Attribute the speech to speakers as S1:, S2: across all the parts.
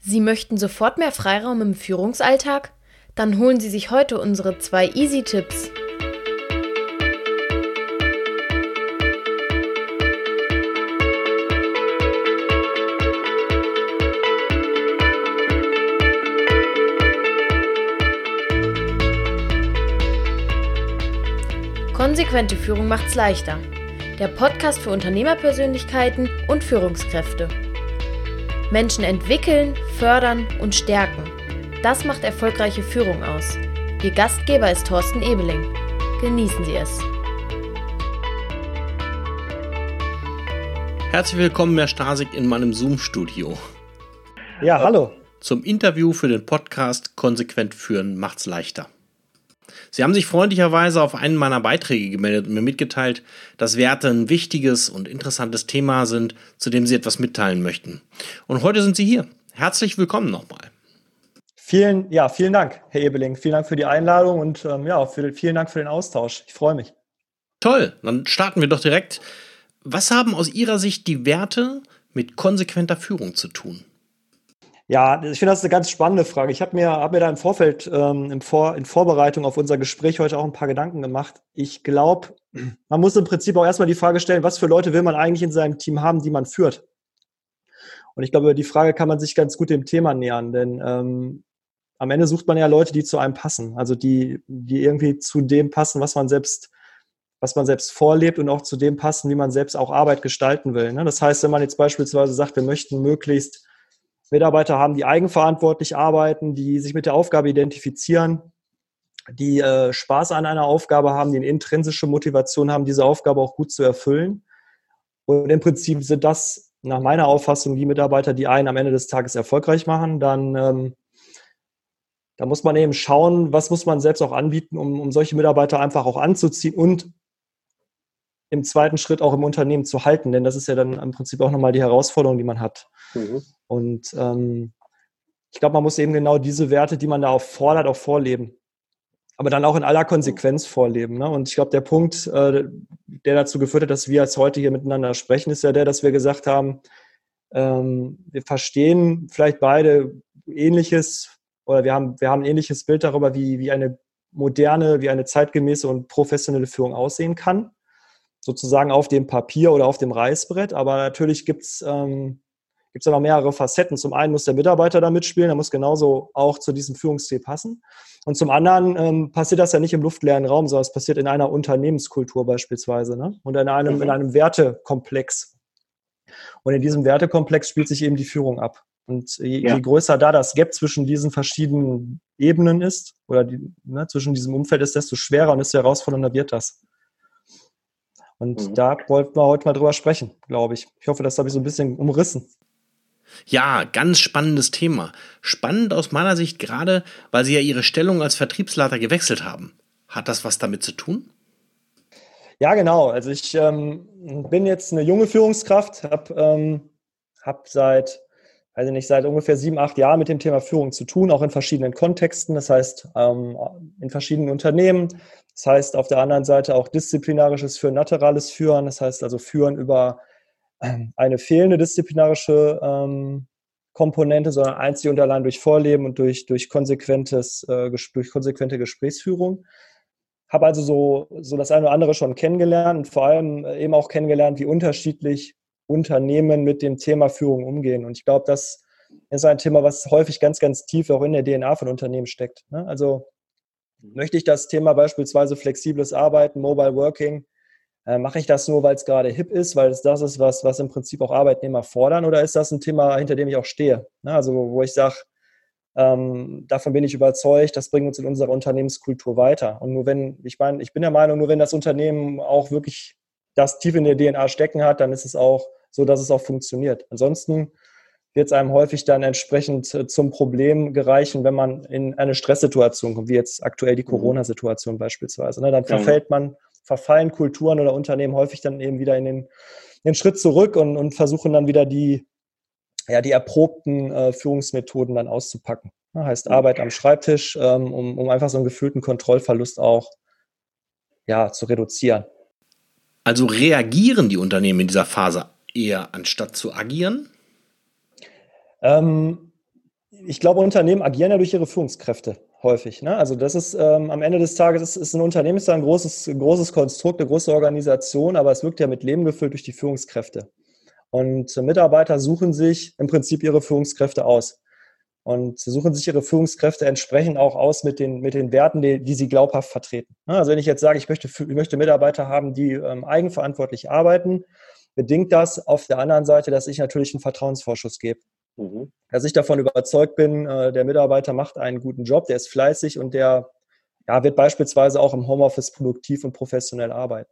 S1: Sie möchten sofort mehr Freiraum im Führungsalltag? Dann holen Sie sich heute unsere 2 Easy-Tipps. Konsequente Führung macht's leichter. Der Podcast für Unternehmerpersönlichkeiten und Führungskräfte. Menschen entwickeln, fördern und stärken. Das macht erfolgreiche Führung aus. Ihr Gastgeber ist Thorsten Ebeling. Genießen Sie es.
S2: Herzlich willkommen, Herr Stasig, in meinem Zoom-Studio.
S3: Ja, hallo.
S2: Zum Interview für den Podcast Konsequent führen macht's leichter. Sie haben sich freundlicherweise auf einen meiner Beiträge gemeldet und mir mitgeteilt, dass Werte ein wichtiges und interessantes Thema sind, zu dem Sie etwas mitteilen möchten. Und heute sind Sie hier. Herzlich willkommen nochmal.
S3: Vielen Dank, Herr Ebeling. Vielen Dank für die Einladung und vielen Dank für den Austausch. Ich freue mich.
S2: Toll, dann starten wir doch direkt. Was haben aus Ihrer Sicht die Werte mit konsequenter Führung zu tun?
S3: Ja, ich finde, das ist eine ganz spannende Frage. Ich habe mir da im Vorfeld, in Vorbereitung auf unser Gespräch heute auch ein paar Gedanken gemacht. Ich glaube, man muss im Prinzip auch erstmal die Frage stellen, was für Leute will man eigentlich in seinem Team haben, die man führt? Und ich glaube, über die Frage kann man sich ganz gut dem Thema nähern, denn am Ende sucht man ja Leute, die zu einem passen, also die irgendwie zu dem passen, was man selbst vorlebt und auch zu dem passen, wie man selbst auch Arbeit gestalten will. Das heißt, wenn man jetzt beispielsweise sagt, wir möchten möglichst Mitarbeiter haben, die eigenverantwortlich arbeiten, die sich mit der Aufgabe identifizieren, die Spaß an einer Aufgabe haben, die eine intrinsische Motivation haben, diese Aufgabe auch gut zu erfüllen. Und im Prinzip sind das nach meiner Auffassung die Mitarbeiter, die einen am Ende des Tages erfolgreich machen. Dann da muss man eben schauen, was muss man selbst auch anbieten, um solche Mitarbeiter einfach auch anzuziehen und im zweiten Schritt auch im Unternehmen zu halten. Denn das ist ja dann im Prinzip auch nochmal die Herausforderung, die man hat. Und ich glaube, man muss eben genau diese Werte, die man da auch fordert, auch vorleben. Aber dann auch in aller Konsequenz vorleben. Ne? Und ich glaube, der Punkt, der dazu geführt hat, dass wir jetzt heute hier miteinander sprechen, ist ja der, dass wir gesagt haben, wir verstehen vielleicht beide Ähnliches oder wir haben ein ähnliches Bild darüber, wie eine moderne, wie eine zeitgemäße und professionelle Führung aussehen kann. Sozusagen auf dem Papier oder auf dem Reißbrett. Aber natürlich gibt es ja noch mehrere Facetten. Zum einen muss der Mitarbeiter da mitspielen, der muss genauso auch zu diesem Führungsstil passen. Und zum anderen passiert das ja nicht im luftleeren Raum, sondern es passiert in einer Unternehmenskultur beispielsweise, ne? Und in einem Wertekomplex. Und in diesem Wertekomplex spielt sich eben die Führung ab. Und je größer da das Gap zwischen diesen verschiedenen Ebenen ist, oder zwischen diesem Umfeld ist, desto schwerer und desto herausfordernder wird das. Und da wollten wir heute mal drüber sprechen, glaube ich. Ich hoffe, das habe ich so ein bisschen umrissen.
S2: Ja, ganz spannendes Thema. Spannend aus meiner Sicht gerade, weil Sie ja Ihre Stellung als Vertriebsleiter gewechselt haben. Hat das was damit zu tun?
S3: Ja, genau. Also ich bin jetzt eine junge Führungskraft, hab seit ungefähr 7, 8 Jahren mit dem Thema Führung zu tun, auch in verschiedenen Kontexten. Das heißt, in verschiedenen Unternehmen. Das heißt, auf der anderen Seite auch disziplinarisches Führen, laterales Führen. Das heißt also Führen über eine fehlende disziplinarische Komponente, sondern einzig und allein durch Vorleben und durch konsequente Gesprächsführung. Habe also so das eine oder andere schon kennengelernt und vor allem eben auch kennengelernt, wie unterschiedlich Unternehmen mit dem Thema Führung umgehen. Und ich glaube, das ist ein Thema, was häufig ganz, ganz tief auch in der DNA von Unternehmen steckt. Also möchte ich das Thema beispielsweise flexibles Arbeiten, Mobile Working, mache ich das nur, weil es gerade hip ist, weil es das ist, was im Prinzip auch Arbeitnehmer fordern, oder ist das ein Thema, hinter dem ich auch stehe? Also wo ich sage, davon bin ich überzeugt, das bringt uns in unserer Unternehmenskultur weiter. Und ich bin der Meinung, nur wenn das Unternehmen auch wirklich das tief in der DNA stecken hat, dann ist es auch so, dass es auch funktioniert. Ansonsten wird es einem häufig dann entsprechend zum Problem gereichen, wenn man in eine Stresssituation kommt, wie jetzt aktuell die Corona-Situation beispielsweise. Dann verfallen Kulturen oder Unternehmen häufig dann eben wieder in den Schritt zurück und versuchen dann wieder die erprobten Führungsmethoden dann auszupacken. Heißt Arbeit am Schreibtisch, um einfach so einen gefühlten Kontrollverlust auch zu reduzieren.
S2: Also reagieren die Unternehmen in dieser Phase eher, anstatt zu agieren?
S3: Ich glaube, Unternehmen agieren ja durch ihre Führungskräfte häufig. Ne? Also das ist am Ende des Tages ist ein Unternehmen ist ja ein großes Konstrukt, eine große Organisation, aber es wirkt ja mit Leben gefüllt durch die Führungskräfte. Und Mitarbeiter suchen sich im Prinzip ihre Führungskräfte aus. Und suchen sich ihre Führungskräfte entsprechend auch aus mit den Werten, die sie glaubhaft vertreten. Also wenn ich jetzt sage, ich möchte Mitarbeiter haben, die eigenverantwortlich arbeiten, bedingt das auf der anderen Seite, dass ich natürlich einen Vertrauensvorschuss gebe. Dass ich davon überzeugt bin, der Mitarbeiter macht einen guten Job, der ist fleißig und der wird beispielsweise auch im Homeoffice produktiv und professionell arbeiten.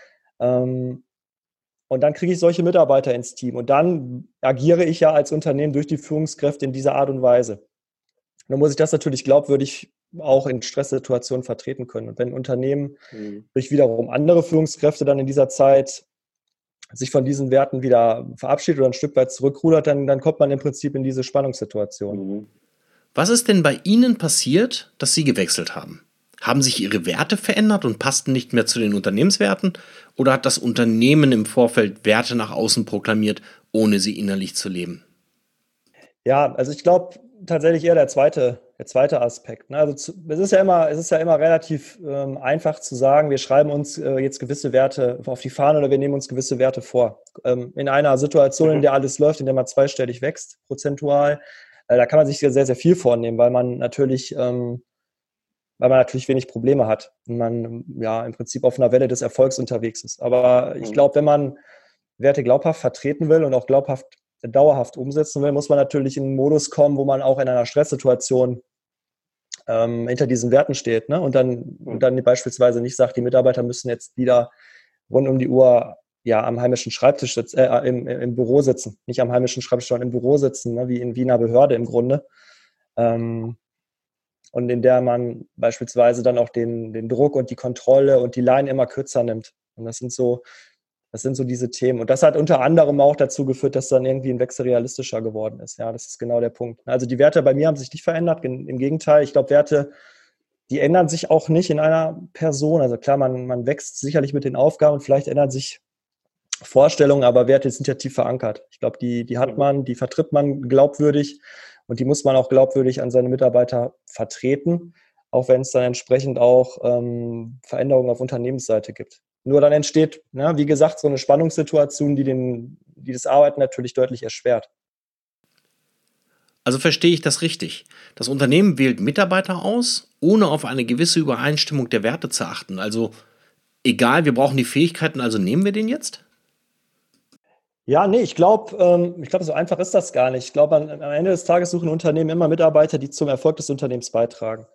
S3: Und dann kriege ich solche Mitarbeiter ins Team und dann agiere ich ja als Unternehmen durch die Führungskräfte in dieser Art und Weise. Dann muss ich das natürlich glaubwürdig auch in Stresssituationen vertreten können. Und wenn ein Unternehmen durch wiederum andere Führungskräfte dann in dieser Zeit sich von diesen Werten wieder verabschiedet oder ein Stück weit zurückrudert, dann kommt man im Prinzip in diese Spannungssituation.
S2: Was ist denn bei Ihnen passiert, dass Sie gewechselt haben? Haben sich Ihre Werte verändert und passten nicht mehr zu den Unternehmenswerten? Oder hat das Unternehmen im Vorfeld Werte nach außen proklamiert, ohne sie innerlich zu leben?
S3: Ja, also ich glaube tatsächlich eher der zweite Aspekt. Ne? Also es ist ja immer relativ einfach zu sagen, wir schreiben uns jetzt gewisse Werte auf die Fahne oder wir nehmen uns gewisse Werte vor. In einer Situation, in der alles läuft, in der man zweistellig wächst, prozentual, da kann man sich sehr, sehr viel vornehmen, weil man natürlich wenig Probleme hat und man im Prinzip auf einer Welle des Erfolgs unterwegs ist. Aber ich glaube, wenn man Werte glaubhaft vertreten will und auch dauerhaft umsetzen will, muss man natürlich in einen Modus kommen, wo man auch in einer Stresssituation hinter diesen Werten steht, ne? Und dann beispielsweise nicht sagt, die Mitarbeiter müssen jetzt wieder rund um die Uhr am heimischen Schreibtisch sitzen, im Büro sitzen, nicht am heimischen Schreibtisch, sondern im Büro sitzen, ne? Wie in einer Behörde im Grunde. Und in der man beispielsweise dann auch den Druck und die Kontrolle und die Leine immer kürzer nimmt. Und das sind so diese Themen. Und das hat unter anderem auch dazu geführt, dass dann irgendwie ein Wechsel realistischer geworden ist. Ja, das ist genau der Punkt. Also die Werte bei mir haben sich nicht verändert. Im Gegenteil, ich glaube, Werte, die ändern sich auch nicht in einer Person. Also klar, man wächst sicherlich mit den Aufgaben und vielleicht ändern sich Vorstellungen, aber Werte sind ja tief verankert. Ich glaube, die hat man, die vertritt man glaubwürdig. Und die muss man auch glaubwürdig an seine Mitarbeiter vertreten, auch wenn es dann entsprechend auch Veränderungen auf Unternehmensseite gibt. Nur dann entsteht, wie gesagt, so eine Spannungssituation, die das Arbeiten natürlich deutlich erschwert.
S2: Also verstehe ich das richtig? Das Unternehmen wählt Mitarbeiter aus, ohne auf eine gewisse Übereinstimmung der Werte zu achten. Also egal, wir brauchen die Fähigkeiten, also nehmen wir den jetzt?
S3: Ja, nee, ich glaube, so einfach ist das gar nicht. Ich glaube, am Ende des Tages suchen Unternehmen immer Mitarbeiter, die zum Erfolg des Unternehmens beitragen.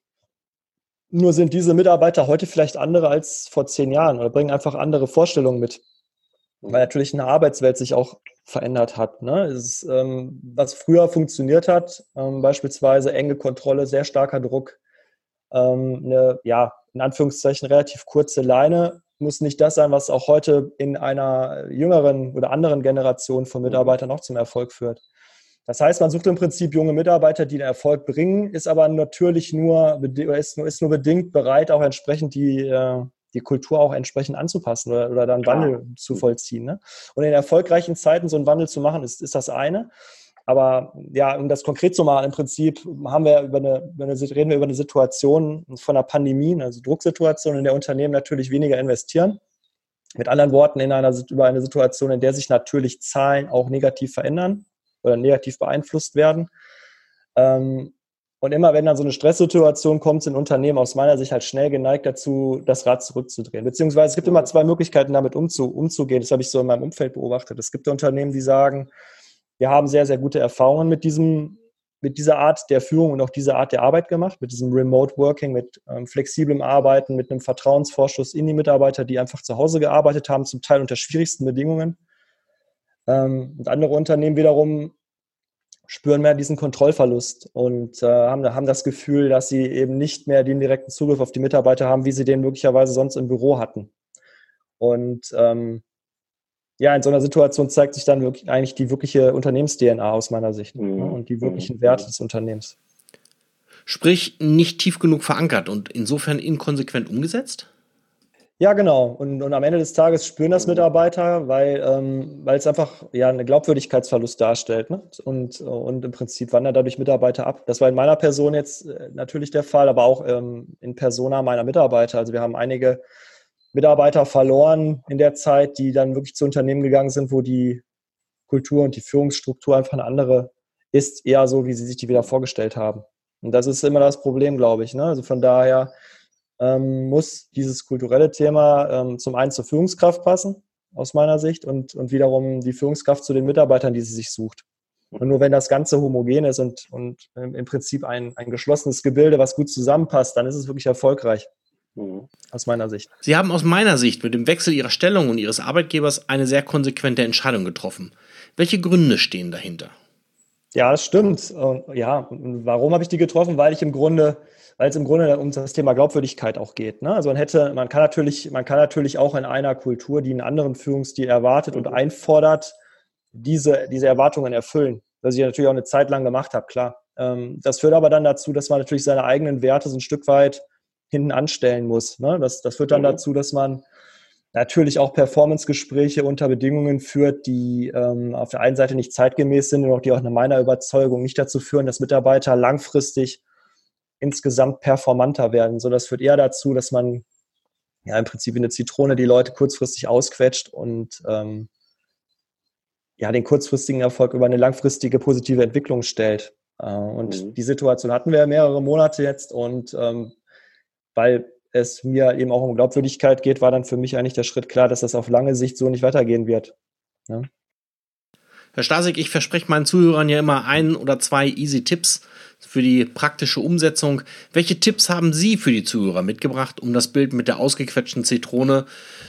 S3: Nur sind diese Mitarbeiter heute vielleicht andere als vor 10 Jahren oder bringen einfach andere Vorstellungen mit. Weil natürlich eine Arbeitswelt sich auch verändert hat. Ne? Es ist, was früher funktioniert hat, beispielsweise enge Kontrolle, sehr starker Druck, eine, in Anführungszeichen relativ kurze Leine, muss nicht das sein, was auch heute in einer jüngeren oder anderen Generation von Mitarbeitern auch zum Erfolg führt. Das heißt, man sucht im Prinzip junge Mitarbeiter, die den Erfolg bringen, ist aber natürlich nur bedingt bereit, auch entsprechend die Kultur auch entsprechend anzupassen oder dann Wandel zu vollziehen. Ne? Und in erfolgreichen Zeiten so einen Wandel zu machen, ist das eine. Aber um das konkret zu machen, im Prinzip reden wir über eine Situation von einer Pandemie, also Drucksituation, in der Unternehmen natürlich weniger investieren. Mit anderen Worten, über eine Situation, in der sich natürlich Zahlen auch negativ verändern oder negativ beeinflusst werden. Und immer wenn dann so eine Stresssituation kommt, sind Unternehmen aus meiner Sicht halt schnell geneigt dazu, das Rad zurückzudrehen. Beziehungsweise es gibt immer 2 Möglichkeiten, damit umzugehen. Das habe ich so in meinem Umfeld beobachtet. Es gibt Unternehmen, die sagen, wir haben sehr, sehr gute Erfahrungen mit dieser Art der Führung und auch dieser Art der Arbeit gemacht, mit diesem Remote Working, mit flexiblem Arbeiten, mit einem Vertrauensvorschuss in die Mitarbeiter, die einfach zu Hause gearbeitet haben, zum Teil unter schwierigsten Bedingungen. Und andere Unternehmen wiederum spüren mehr diesen Kontrollverlust und haben das Gefühl, dass sie eben nicht mehr den direkten Zugriff auf die Mitarbeiter haben, wie sie den möglicherweise sonst im Büro hatten. Und in so einer Situation zeigt sich dann wirklich eigentlich die wirkliche Unternehmens-DNA aus meiner Sicht und die wirklichen Werte des Unternehmens.
S2: Sprich, nicht tief genug verankert und insofern inkonsequent umgesetzt?
S3: Ja, genau. Und am Ende des Tages spüren das Mitarbeiter, weil es einfach einen Glaubwürdigkeitsverlust darstellt. Ne? Und im Prinzip wandern dadurch Mitarbeiter ab. Das war in meiner Person jetzt natürlich der Fall, aber auch in Persona meiner Mitarbeiter. Also wir haben einige Mitarbeiter verloren in der Zeit, die dann wirklich zu Unternehmen gegangen sind, wo die Kultur und die Führungsstruktur einfach eine andere ist, eher so, wie sie sich die wieder vorgestellt haben. Und das ist immer das Problem, glaube ich. Ne? Also von daher muss dieses kulturelle Thema zum einen zur Führungskraft passen, aus meiner Sicht, und wiederum die Führungskraft zu den Mitarbeitern, die sie sich sucht. Und nur wenn das Ganze homogen ist und im Prinzip ein geschlossenes Gebilde, was gut zusammenpasst, dann ist es wirklich erfolgreich. Aus meiner Sicht.
S2: Sie haben aus meiner Sicht mit dem Wechsel Ihrer Stellung und Ihres Arbeitgebers eine sehr konsequente Entscheidung getroffen. Welche Gründe stehen dahinter?
S3: Ja, das stimmt. Und warum habe ich die getroffen? Weil es im Grunde um das Thema Glaubwürdigkeit auch geht. Ne? Also man kann natürlich auch in einer Kultur, die einen anderen Führungsstil erwartet und einfordert, diese Erwartungen erfüllen. Was ich natürlich auch eine Zeit lang gemacht habe, klar. Das führt aber dann dazu, dass man natürlich seine eigenen Werte so ein Stück weit hinten anstellen muss. Ne? Das führt dann dazu, dass man natürlich auch Performance-Gespräche unter Bedingungen führt, die auf der einen Seite nicht zeitgemäß sind und auch die auch nach meiner Überzeugung nicht dazu führen, dass Mitarbeiter langfristig insgesamt performanter werden. So, das führt eher dazu, dass man im Prinzip wie eine Zitrone die Leute kurzfristig ausquetscht und den kurzfristigen Erfolg über eine langfristige positive Entwicklung stellt. Die Situation hatten wir mehrere Monate jetzt und weil es mir eben auch um Glaubwürdigkeit geht, war dann für mich eigentlich der Schritt klar, dass das auf lange Sicht so nicht weitergehen wird. Ja.
S2: Herr Stasig, ich verspreche meinen Zuhörern ja immer 1 oder 2 Easy-Tipps für die praktische Umsetzung. Welche Tipps haben Sie für die Zuhörer mitgebracht, um das Bild mit der ausgequetschten Zitrone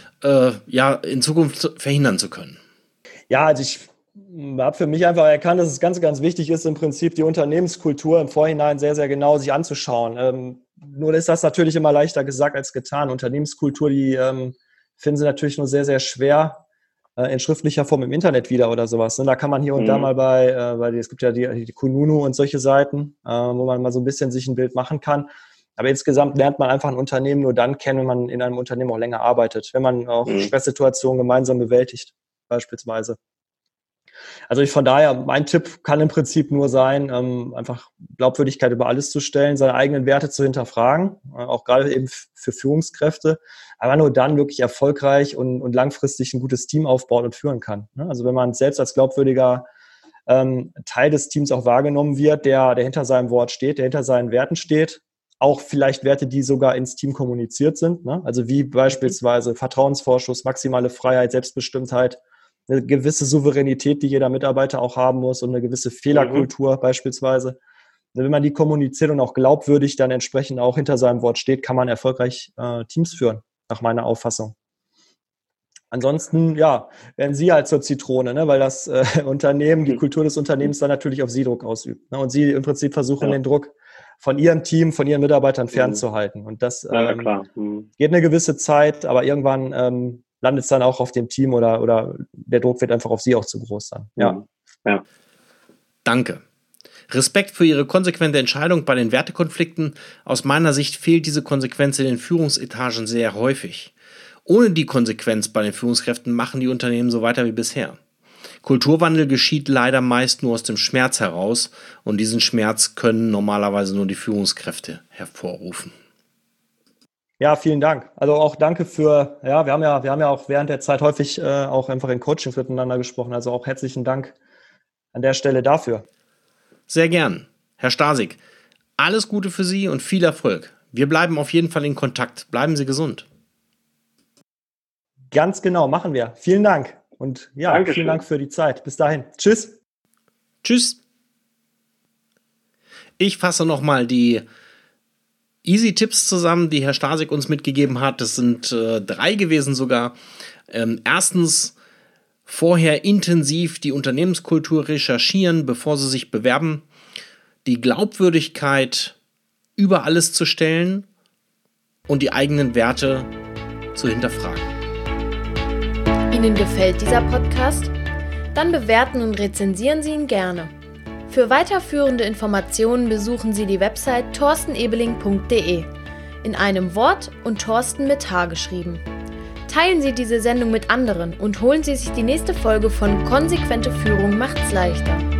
S2: in Zukunft verhindern zu können?
S3: Ja, also ich habe für mich einfach erkannt, dass es ganz, ganz wichtig ist, im Prinzip die Unternehmenskultur im Vorhinein sehr, sehr genau sich anzuschauen. Nur ist das natürlich immer leichter gesagt als getan. Unternehmenskultur, die finden Sie natürlich nur sehr, sehr schwer in schriftlicher Form im Internet wieder oder sowas. Da kann man hier und da mal bei es gibt ja die Kununu und solche Seiten, wo man mal so ein bisschen sich ein Bild machen kann. Aber insgesamt lernt man einfach ein Unternehmen nur dann kennen, wenn man in einem Unternehmen auch länger arbeitet, wenn man auch Stresssituationen gemeinsam bewältigt, beispielsweise. Also von daher, mein Tipp kann im Prinzip nur sein, einfach Glaubwürdigkeit über alles zu stellen, seine eigenen Werte zu hinterfragen, auch gerade eben für Führungskräfte, aber nur dann wirklich erfolgreich und langfristig ein gutes Team aufbauen und führen kann. Also wenn man selbst als glaubwürdiger Teil des Teams auch wahrgenommen wird, der hinter seinem Wort steht, der hinter seinen Werten steht, auch vielleicht Werte, die sogar ins Team kommuniziert sind, also wie beispielsweise Vertrauensvorschuss, maximale Freiheit, Selbstbestimmtheit, eine gewisse Souveränität, die jeder Mitarbeiter auch haben muss und eine gewisse Fehlerkultur beispielsweise. Wenn man die kommuniziert und auch glaubwürdig dann entsprechend auch hinter seinem Wort steht, kann man erfolgreich Teams führen, nach meiner Auffassung. Ansonsten, werden Sie halt zur Zitrone, weil das Unternehmen, die Kultur des Unternehmens dann natürlich auf Sie Druck ausübt. Und Sie im Prinzip versuchen, den Druck von Ihrem Team, von Ihren Mitarbeitern fernzuhalten. Und das geht eine gewisse Zeit, aber irgendwann landet es dann auch auf dem Team oder der Druck wird einfach auf Sie auch zu groß sein. Ja.
S2: Danke. Respekt für Ihre konsequente Entscheidung bei den Wertekonflikten. Aus meiner Sicht fehlt diese Konsequenz in den Führungsetagen sehr häufig. Ohne die Konsequenz bei den Führungskräften machen die Unternehmen so weiter wie bisher. Kulturwandel geschieht leider meist nur aus dem Schmerz heraus und diesen Schmerz können normalerweise nur die Führungskräfte hervorrufen.
S3: Ja, vielen Dank. Also auch danke wir haben ja auch während der Zeit häufig auch einfach in Coachings miteinander gesprochen. Also auch herzlichen Dank an der Stelle dafür.
S2: Sehr gern. Herr Stasig, alles Gute für Sie und viel Erfolg. Wir bleiben auf jeden Fall in Kontakt. Bleiben Sie gesund.
S3: Ganz genau, machen wir. Vielen Dank. Und
S4: Dankeschön.
S3: Vielen Dank für die Zeit. Bis dahin. Tschüss.
S2: Tschüss. Ich fasse nochmal die Easy-Tipps zusammen, die Herr Stasig uns mitgegeben hat. Das sind 3 gewesen sogar. Erstens, vorher intensiv die Unternehmenskultur recherchieren, bevor Sie sich bewerben. Die Glaubwürdigkeit über alles zu stellen und die eigenen Werte zu hinterfragen.
S1: Ihnen gefällt dieser Podcast? Dann bewerten und rezensieren Sie ihn gerne. Für weiterführende Informationen besuchen Sie die Website torstenebeling.de. In einem Wort und Torsten mit H geschrieben. Teilen Sie diese Sendung mit anderen und holen Sie sich die nächste Folge von Konsequente Führung macht's leichter.